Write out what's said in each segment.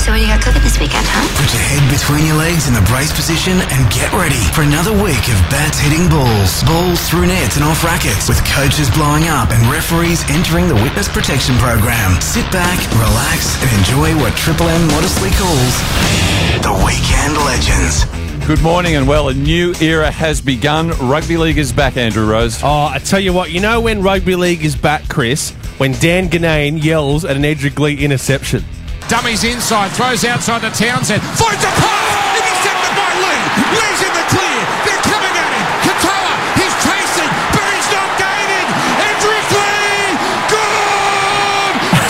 So what do you got cooking this weekend, huh? Put your head between your legs in the brace position and get ready for another week of bats hitting balls. Balls through nets and off rackets, with coaches blowing up and referees entering the witness protection program. Sit back, relax, and enjoy what Triple M modestly calls the Weekend Legends. Good morning and well, a new era has begun. Rugby League is back, Andrew Rose. Oh, I tell you what, you know when Rugby League is back, Chris? When Dan Ganane yells at an Edric Lee interception. Dummies inside, throws outside to Townsend. Finds a pass! Intercepted by Lee! Lee's in the clear! They're coming at him! Katoa! He's chasing, but he's not gaining! Edric Lee! Good!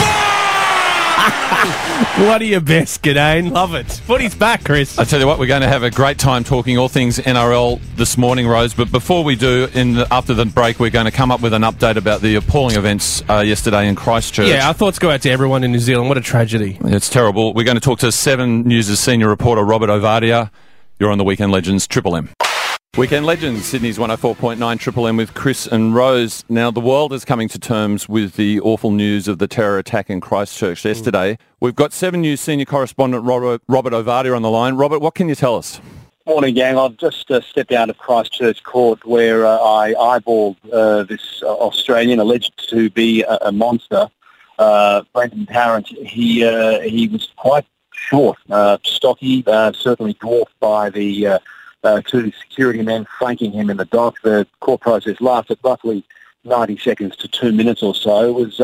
What are your best, Ganane? Love it. Footy's back, Chris. I tell you what, we're going to have a great time talking all things NRL this morning, Rose. But before we do, after the break, we're going to come up with an update about the appalling events yesterday in Christchurch. Yeah, our thoughts go out to everyone in New Zealand. What a tragedy. It's terrible. We're going to talk to 7 News' senior reporter, Robert Ovadia. You're on the Weekend Legends, Triple M. Weekend Legends, Sydney's 104.9 Triple M with Chris and Rose. Now, the world is coming to terms with the awful news of the terror attack in Christchurch yesterday. We've got 7 News senior correspondent Robert Ovadia on the line. Robert, what can you tell us? Morning, gang. I've just stepped out of Christchurch Court where I eyeballed this Australian alleged to be a monster, Brenton Tarrant. He was quite short, stocky, certainly dwarfed by the 2 security men flanking him in the dock. The court process lasted roughly 90 seconds to 2 minutes or so. It was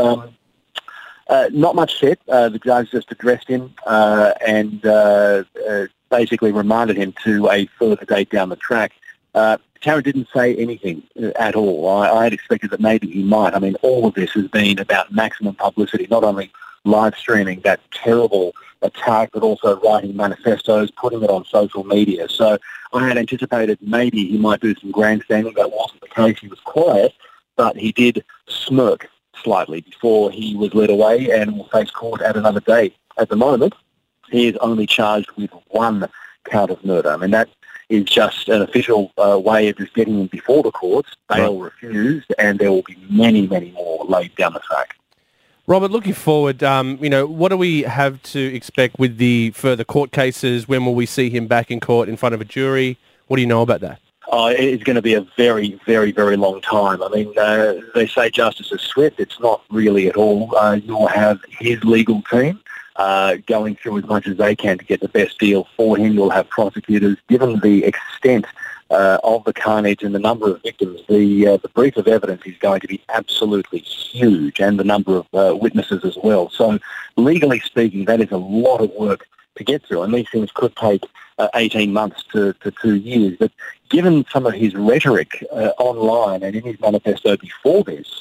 not much said. The judge just addressed him and basically reminded him to a further date down the track. Tarrant didn't say anything at all. I had expected that maybe he might. I mean, all of this has been about maximum publicity, not only live streaming that terrible attack, but also writing manifestos, putting it on social media. So I had anticipated maybe he might do some grandstanding. That wasn't the case. He was quiet, but he did smirk slightly before he was led away and will face court at another date. At the moment, he is only charged with 1 count of murder. I mean, that is just an official way of just getting him before the courts. Bail refused, and there will be many, many more laid down the track. Robert, looking forward, what do we have to expect with the further court cases? When will we see him back in court in front of a jury? What do you know about that? It's going to be a very, very, very long time. I mean, they say justice is swift. It's not really at all. You'll have his legal team going through as much as they can to get the best deal for him. You'll have prosecutors. Given the extent of the carnage and the number of victims, the brief of evidence is going to be absolutely huge, and the number of witnesses as well. So legally speaking, that is a lot of work to get through, and these things could take 18 months to 2 years. But given some of his rhetoric online and in his manifesto before this,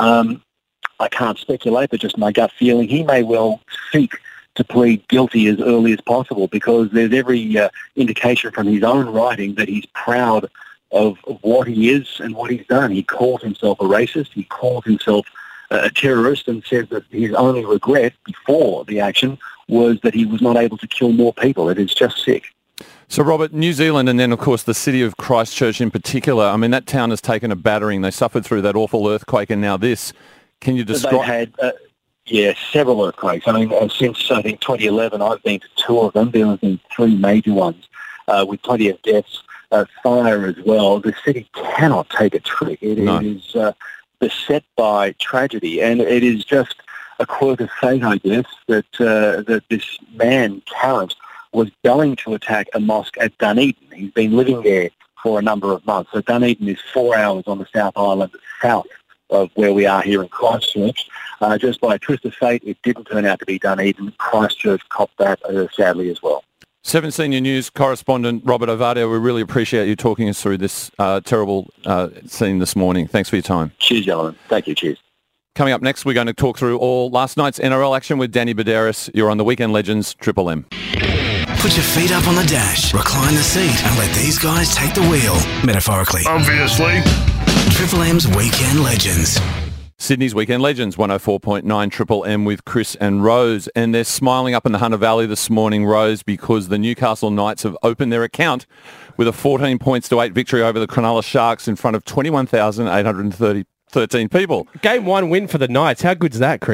I can't speculate, but just my gut feeling, he may well seek to plead guilty as early as possible, because there's every indication from his own writing that he's proud of what he is and what he's done. He calls himself a racist, he calls himself a terrorist, and says that his only regret before the action was that he was not able to kill more people. It is just sick. So, Robert, New Zealand and then, of course, the city of Christchurch in particular, I mean, that town has taken a battering. They suffered through that awful earthquake and now this. Can you describe... They've had, several earthquakes. I mean, since, I think, 2011, I've been to 2 of them. There have been 3 major ones with plenty of deaths, fire as well. The city cannot take a trick. It is beset by tragedy, and it is just a quirk of fate, I guess, that this man, Tarrant, was going to attack a mosque at Dunedin. He's been living there for a number of months. So Dunedin is 4 hours on the South Island, south of where we are here in Christchurch. Just by a twist of fate, it didn't turn out to be Dunedin. Christchurch copped that, sadly, as well. 7 Senior News correspondent Robert Ovadia, we really appreciate you talking us through this terrible scene this morning. Thanks for your time. Cheers, gentlemen. Thank you. Cheers. Coming up next, we're going to talk through all last night's NRL action with Danny Baderis. You're on the Weekend Legends, Triple M. Put your feet up on the dash, recline the seat, and let these guys take the wheel, metaphorically. Obviously. Triple M's Weekend Legends. Sydney's Weekend Legends, 104.9 Triple M with Chris and Rose. And they're smiling up in the Hunter Valley this morning, Rose, because the Newcastle Knights have opened their account with a 14 points to 8 victory over the Cronulla Sharks in front of 21,813 people. Game 1 win for the Knights. How good's that, Chris?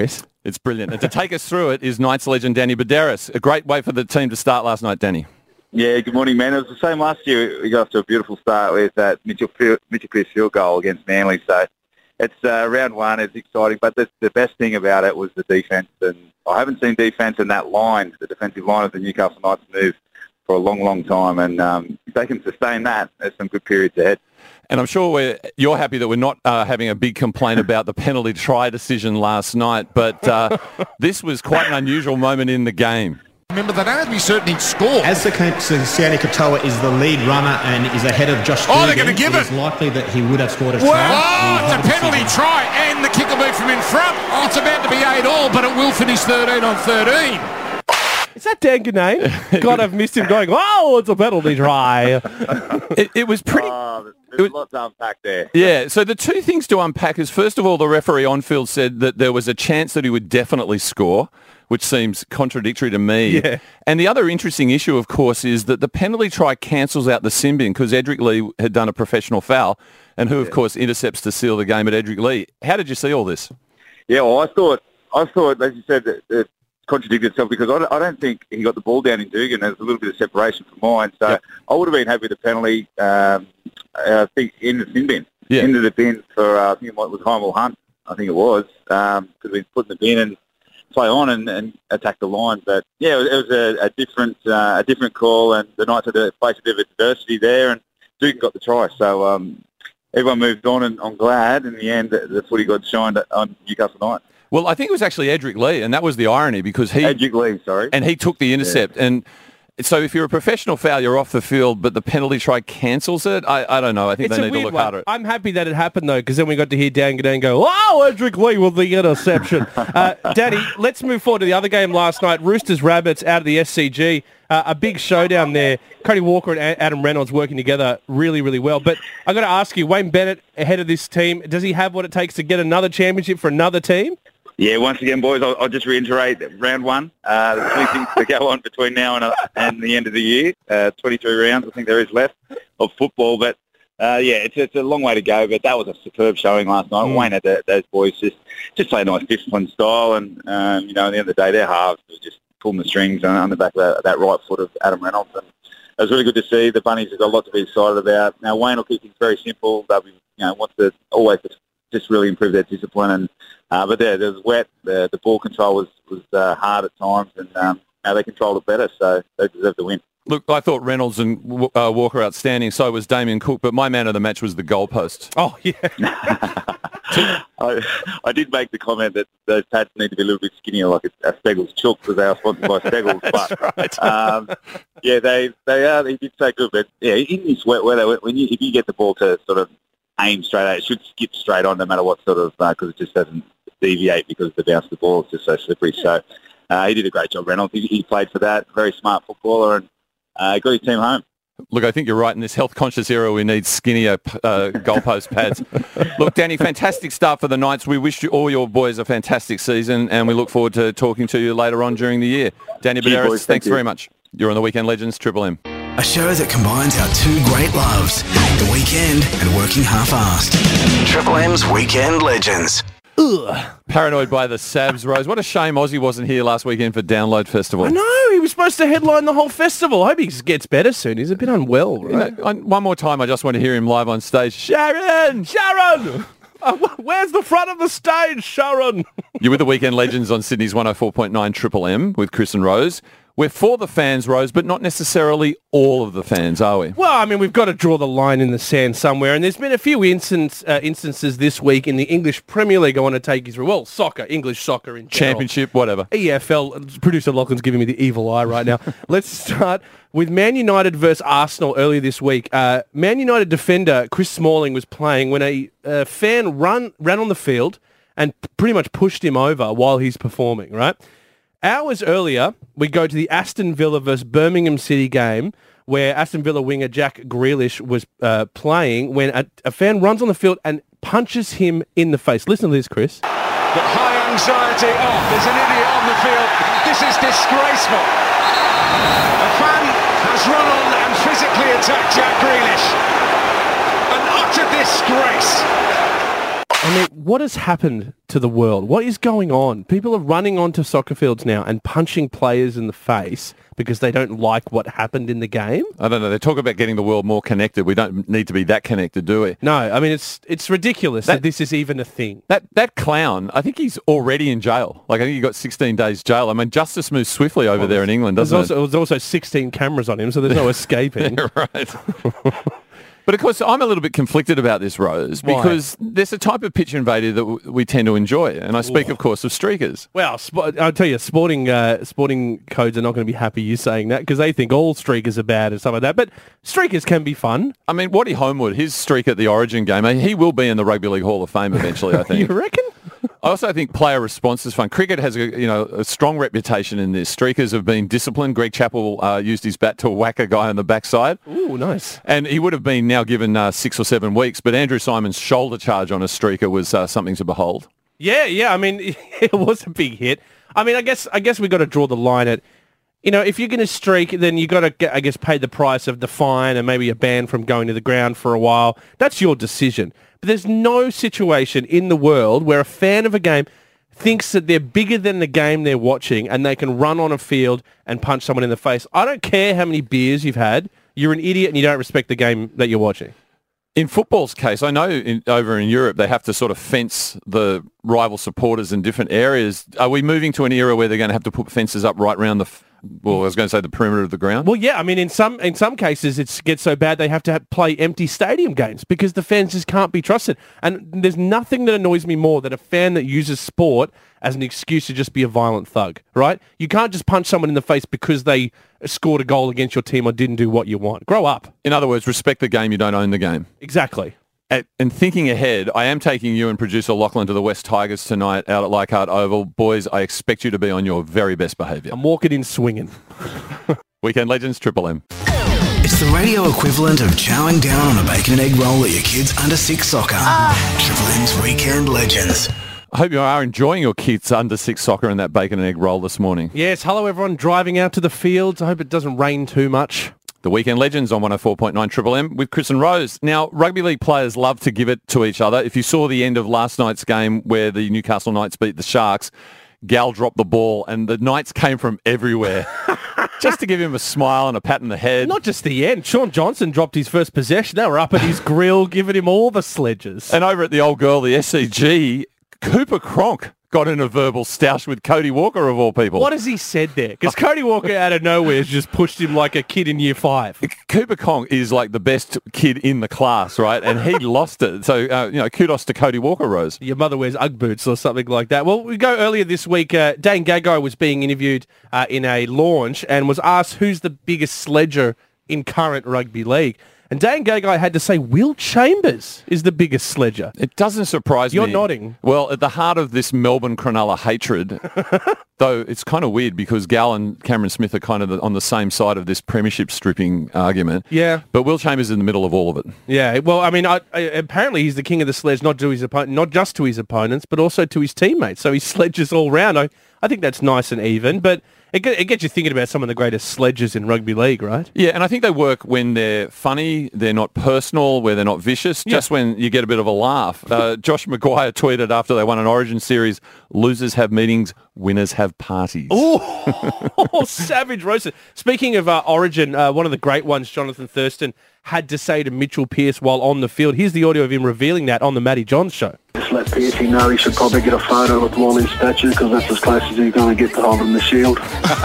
It's brilliant. And to take us through it is Knights legend Danny Buderus. A great way for the team to start last night, Danny. Yeah, good morning, man. It was the same last year. We got off to a beautiful start with that Mitchell Pearce field goal against Manly. So it's round one. It's exciting. But the best thing about it was the defence. And I haven't seen defence in that line, the defensive line of the Newcastle Knights move for a long, long time. And if they can sustain that, there's some good periods ahead. And I'm sure you're happy that we're not having a big complaint about the penalty try decision last night, but this was quite an unusual moment in the game. Remember, they don't have to be certain he'd score. As Sione Katoa is the lead runner and is ahead of Josh Oh, they're Dugan, going to give it's it. likely that he would have scored a Oh, try. it's a penalty try, and the kick will move from in front. Oh, it's about to be 8-all, but it will finish 13 on 13. Is that Dan Ganane? God, I've missed him going, oh, it's a penalty try. It was pretty... There's lots to unpack there. Yeah, so the two things to unpack is, first of all, the referee on field said that there was a chance that he would definitely score, which seems contradictory to me. Yeah. And the other interesting issue, of course, is that the penalty try cancels out the sin bin because Edric Lee had done a professional foul and who, of course, intercepts to seal the game at Edric Lee. How did you see all this? Yeah, well, I thought, as you said, that it contradicted itself because I don't think he got the ball down in Dugan. There's a little bit of separation from mine. So Yep. I would have been happy with the penalty, I think, in the sin bin. Yeah. Into the bin for, I think it was Heimel Hunt, I think it was, because we put in the bin and play on and attack the line. But, yeah, it was a different call, and the Knights had to face a bit of adversity there, and Dugan got the try. So everyone moved on, and I'm glad in the end that the footy got shined on Newcastle Knights. Well, I think it was actually Edric Lee, and that was the irony because Edric Lee, sorry. and he took the intercept. And so if you're a professional foul, you're off the field, but the penalty try cancels it. I don't know. I think It's they a need to weird look one. harder. I'm happy that it happened, though, because then we got to hear Dan Ganane go, oh, Edric Lee with the interception. Daddy, let's move forward to the other game last night. Roosters Rabbits out of the SCG. A big showdown there. Cody Walker and Adam Reynolds working together really, really well. But I've got to ask you, Wayne Bennett ahead of this team, does he have what it takes to get another championship for another team? Yeah, once again, boys, I'll just reiterate that round one. There's plenty things to go on between now and the end of the year. 23 rounds, I think there is left of football. But, yeah, it's a long way to go. But that was a superb showing last night. Wayne had those boys just play a nice disciplined style. And, you know, at the end of the day, their halves was just pulling the strings on the back of that right foot of Adam Reynolds. And it was really good to see. The Bunnies have got a lot to be excited about. Now, Wayne will keep things very simple. They'll be, wants to always just really improve their discipline. And but there was wet. The ball control was hard at times, and now they controlled it better, so they deserve the win. Look, I thought Reynolds and Walker outstanding. So was Damien Cook, but my man of the match was the goalpost. Oh, yeah. I did make the comment that those pads need to be a little bit skinnier, like a Steggles chook, because they are sponsored by Steggles. But right. yeah, they are. They did so good, but yeah, in this wet weather, if you get the ball to sort of aim straight at it, should skip straight on, no matter what sort of, because it just doesn't deviate because the bounce of the ball is just so slippery. So he did a great job, Reynolds. He played for that. Very smart footballer, and got his team home. Look, I think you're right. In this health-conscious era, we need skinnier goalpost pads. Look, Danny, fantastic start for the Knights. We wish you, all your boys a fantastic season, and we look forward to talking to you later on during the year. Danny Buderus, thanks very much. You're on the Weekend Legends, Triple M. A show that combines our two great loves, the weekend and working half-assed. Triple M's Weekend Legends. Paranoid by the Sabs, Rose. What a shame Aussie wasn't here last weekend for Download Festival. I know, he was supposed to headline the whole festival. I hope he gets better soon. He's a bit unwell, right? One more time, I just want to hear him live on stage. Sharon! Where's the front of the stage, Sharon? You're with the Weekend Legends on Sydney's 104.9 Triple M with Chris and Rose. We're for the fans, Rose, but not necessarily all of the fans, are we? Well, I mean, we've got to draw the line in the sand somewhere, and there's been a few instances this week in the English Premier League I want to take you through. Well, English soccer in general. Championship, whatever. EFL. Producer Lachlan's giving me the evil eye right now. Let's start with Man United versus Arsenal earlier this week. Man United defender Chris Smalling was playing when a fan ran on the field and pretty much pushed him over while he's performing, right? Hours earlier, we go to the Aston Villa versus Birmingham City game where Aston Villa winger Jack Grealish was playing when a fan runs on the field and punches him in the face. Listen to this, Chris. But high anxiety. Oh, there's an idiot on the field. This is disgraceful. A fan has run on and physically attacked Jack Grealish. An utter disgrace. I mean, what has happened to the world? What is going on? People are running onto soccer fields now and punching players in the face because they don't like what happened in the game. I don't know. They talk about getting the world more connected. We don't need to be that connected, do we? No, I mean, it's ridiculous that this is even a thing. That clown, I think he's already in jail. Like, I think he got 16 days jail. I mean, justice moves swiftly over there in England, doesn't it? There's also 16 cameras on him, so there's no escaping. Right. But of course, I'm a little bit conflicted about this, Rose, because there's a type of pitch invader that we tend to enjoy. And I speak, of course, of streakers. Well, I'll tell you, sporting codes are not going to be happy you saying that because they think all streakers are bad and stuff like that. But streakers can be fun. I mean, Waddy Homewood, his streak at the Origin game, he will be in the Rugby League Hall of Fame eventually, I think. You reckon? I also think player response is fun. Cricket has a strong reputation in this. Streakers have been disciplined. Greg Chappell used his bat to whack a guy on the backside. Ooh, nice. And he would have been now given 6 or 7 weeks, but Andrew Simon's shoulder charge on a streaker was something to behold. Yeah. I mean, it was a big hit. I mean, I guess we got to draw the line at, if you're going to streak, then you got to, I guess, pay the price of the fine and maybe a ban from going to the ground for a while. That's your decision. But there's no situation in the world where a fan of a game thinks that they're bigger than the game they're watching and they can run on a field and punch someone in the face. I don't care how many beers you've had. You're an idiot and you don't respect the game that you're watching. In football's case, I know over in Europe they have to sort of fence the rival supporters in different areas. Are we moving to an era where they're going to have to put fences up right around the perimeter of the ground? Well, yeah. I mean, in some cases, it gets so bad they have to play empty stadium games because the fans just can't be trusted. And there's nothing that annoys me more than a fan that uses sport as an excuse to just be a violent thug, right? You can't just punch someone in the face because they scored a goal against your team or didn't do what you want. Grow up. In other words, respect the game. You don't own the game. Exactly. And thinking ahead, I am taking you and producer Lachlan to the West Tigers tonight out at Leichhardt Oval. Boys, I expect you to be on your very best behaviour. I'm walking in swinging. Weekend Legends, Triple M. It's the radio equivalent of chowing down on a bacon and egg roll at your kid's under 6 soccer. Triple M's Weekend Legends. I hope you are enjoying your kids' under 6 soccer and that bacon and egg roll this morning. Yes, hello everyone driving out to the fields. I hope it doesn't rain too much. The Weekend Legends on 104.9 Triple M with Chris and Rose. Now, rugby league players love to give it to each other. If you saw the end of last night's game where the Newcastle Knights beat the Sharks, Gal dropped the ball and the Knights came from everywhere just to give him a smile and a pat on the head. Not just the end. Sean Johnson dropped his first possession. They were up at his grill giving him all the sledges. And over at the old girl, the SCG, Cooper Cronk got in a verbal stoush with Cody Walker, of all people. What has he said there? Because Cody Walker out of nowhere has just pushed him like a kid in year 5. Cooper Cronk is like the best kid in the class, right? And he lost it. So, kudos to Cody Walker, Rose. Your mother wears Ugg boots or something like that. Well, we go earlier this week. Dane Gagai was being interviewed in a launch and was asked who's the biggest sledger in current rugby league. And Dane Gagai had to say Will Chambers is the biggest sledger. It doesn't surprise me. You're nodding. Well, at the heart of this Melbourne Cronulla hatred, though it's kind of weird because Gal and Cameron Smith are kind of on the same side of this premiership stripping argument. Yeah. But Will Chambers is in the middle of all of it. Yeah. Well, I mean, apparently he's the king of the sledge, not just to his opponents, but also to his teammates. So he sledges all round. I think that's nice and even, but it gets you thinking about some of the greatest sledgers in rugby league, right? Yeah, and I think they work when they're funny, they're not personal, where they're not vicious, just when you get a bit of a laugh. Josh Maguire tweeted after they won an Origin series, losers have meetings, winners have parties. Oh, savage roasted. Speaking of Origin, one of the great ones, Jonathan Thurston, had to say to Mitchell Pearce while on the field. Here's the audio of him revealing that on the Matty Johns show. Just let Pearcey know he should probably get a photo with Wally's statue because that's as close as he's going to get to holding the shield.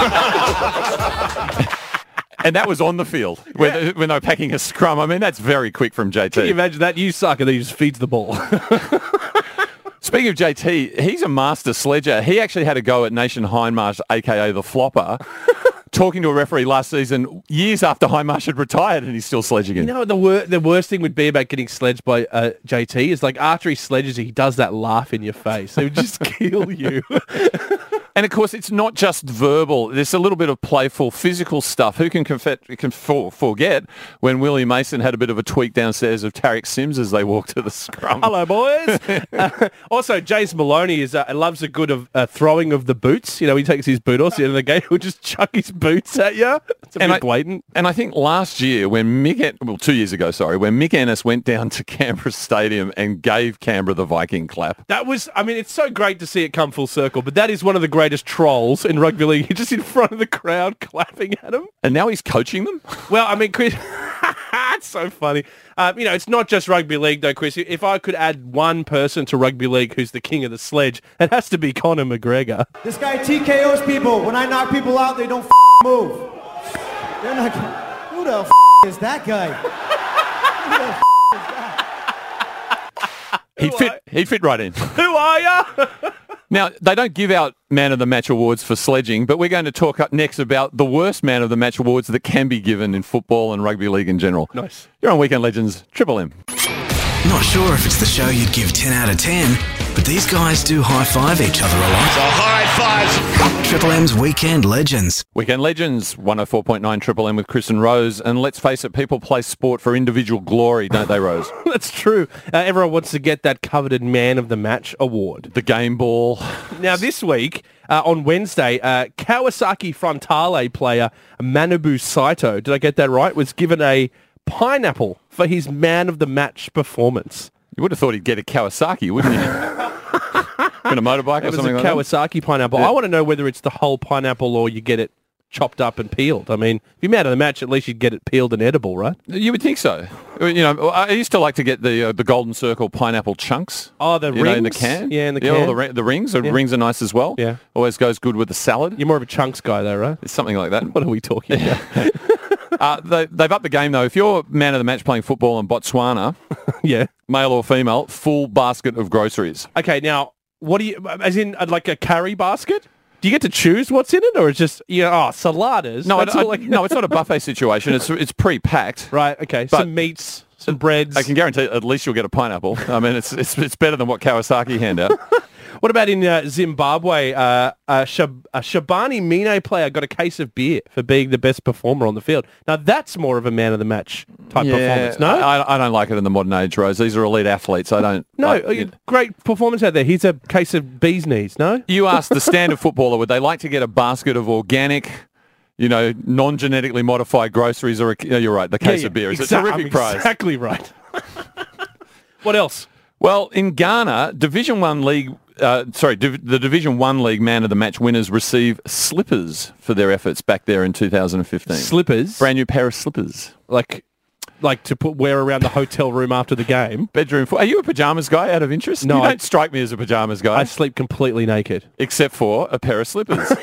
And that was on the field when they were packing a scrum. I mean, that's very quick from JT. Can you imagine that? You suck and then he just feeds the ball. Speaking of JT, he's a master sledger. He actually had a go at Nation Hindmarsh, a.k.a. the Flopper, talking to a referee last season, years after Hindmarsh had retired, and he's still sledging it. You know, the worst thing would be about getting sledged by JT is like after he sledges, he does that laugh in your face. It would just kill you. And, of course, it's not just verbal. There's a little bit of playful, physical stuff. Who can forget when Willie Mason had a bit of a tweak downstairs of Tariq Sims as they walked to the scrum? Hello, boys. Also, James Maloney loves a good throwing of the boots. You know, he takes his boot off at the end of the game. He'll just chuck his boots at you. It's a bit blatant. And I think last year, 2 years ago, when Mick Ennis went down to Canberra Stadium and gave Canberra the Viking clap. That was, I mean, it's so great to see it come full circle, but that is one of the greatest trolls in rugby league. He's just in front of the crowd clapping at him. And now he's coaching them? Well, I mean, Chris, it's so funny. You know, it's not just rugby league, though, Chris. If I could add one person to rugby league who's the king of the sledge, it has to be Conor McGregor. This guy TKOs people. When I knock people out, they don't move. They're not. Who the is that guy? Who the is that? He'd fit right in. Who are ya? Now, they don't give out Man of the Match awards for sledging, but we're going to talk up next about the worst Man of the Match awards that can be given in football and rugby league in general. Nice. You're on Weekend Legends, Triple M. Not sure if it's the show you'd give 10 out of 10, but these guys do high-five each other a lot. So high fives. Triple M's Weekend Legends. Weekend Legends, 104.9 Triple M with Chris and Rose. And let's face it, people play sport for individual glory, don't they, Rose? That's true. Everyone wants to get that coveted Man of the Match award. The game ball. Now, this week, on Wednesday, Kawasaki Frontale player Manabu Saito, did I get that right, was given a pineapple for his Man of the Match performance. You would have thought he'd get a Kawasaki, wouldn't you? Been a motorbike or something like that? It was a Kawasaki pineapple. Yeah. I want to know whether it's the whole pineapple or you get it chopped up and peeled. I mean, if you're Man of the Match, at least you'd get it peeled and edible, right? You would think so. You know, I used to like to get the Golden Circle pineapple chunks. Oh, the rings? Know, in the can? Yeah, in the can. Or the rings. The rings are nice as well. Yeah. Always goes good with the salad. You're more of a chunks guy, though, right? It's something like that. What are we talking about? They've upped the game, though. If you're Man of the Match playing football in Botswana, yeah, male or female, full basket of groceries. Okay, now, what do you, as in like a curry basket? Do you get to choose what's in it, or it's just, saladas? No, no, it's not a buffet situation. It's pre-packed. Right, okay. Some meats, some breads. I can guarantee at least you'll get a pineapple. I mean, it's better than what Kawasaki hand out. What about in Zimbabwe? A Shabani Mine player got a case of beer for being the best performer on the field. Now, that's more of a Man of the Match type performance, no? I don't like it in the modern age, Rose. These are elite athletes. I don't... Great performance out there. Here's a case of bee's knees, no? You ask the standard footballer, would they like to get a basket of organic, non-genetically modified groceries, or you're right, the case of beer is a terrific prize. Exactly right. What else? Well, in Ghana, Division 1 League... the Division 1 League Man of the Match winners receive slippers for their efforts back there in 2015. Slippers? Brand new pair of slippers. Like to wear around the hotel room after the game? Bedroom. Are you a pyjamas guy out of interest? No. You don't strike me as a pyjamas guy. I sleep completely naked. Except for a pair of slippers.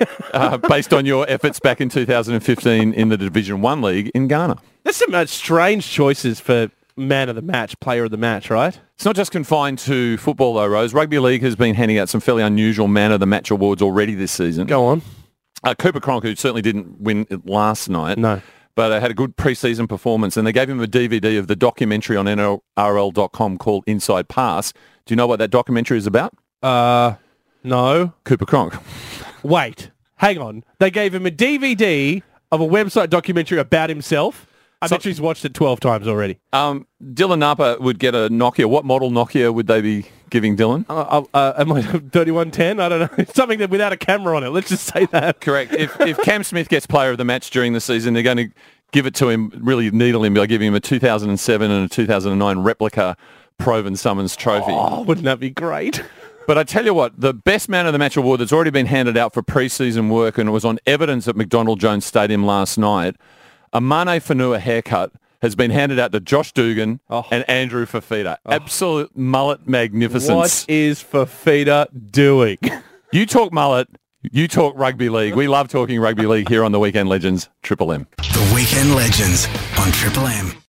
Based on your efforts back in 2015 in the Division 1 League in Ghana. There's some strange choices for Man of the Match, Player of the Match, right? It's not just confined to football, though, Rose. Rugby League has been handing out some fairly unusual Man of the Match awards already this season. Go on. Cooper Cronk, who certainly didn't win it last night. No. But had a good pre-season performance, and they gave him a DVD of the documentary on NRL.com called Inside Pass. Do you know what that documentary is about? No. Cooper Cronk. Wait, hang on. They gave him a DVD of a website documentary about himself? I bet he's watched it 12 times already. Dylan Napa would get a Nokia. What model Nokia would they be giving Dylan? Am I 3110? I don't know. It's something that without a camera on it. Let's just say that. Correct. If Cam Smith gets player of the match during the season, they're going to give it to him, really needle him by giving him a 2007 and a 2009 replica Proven Summons trophy. Oh, wouldn't that be great? But I tell you what, the best Man of the Match award that's already been handed out for pre-season work, and it was on evidence at McDonald Jones Stadium last night, a Mane Whanua haircut has been handed out to Josh Dugan and Andrew Fafita. Absolute mullet magnificence. What is Fafita doing? You talk mullet, you talk rugby league. We love talking rugby league here on the Weekend Legends, Triple M. The Weekend Legends on Triple M.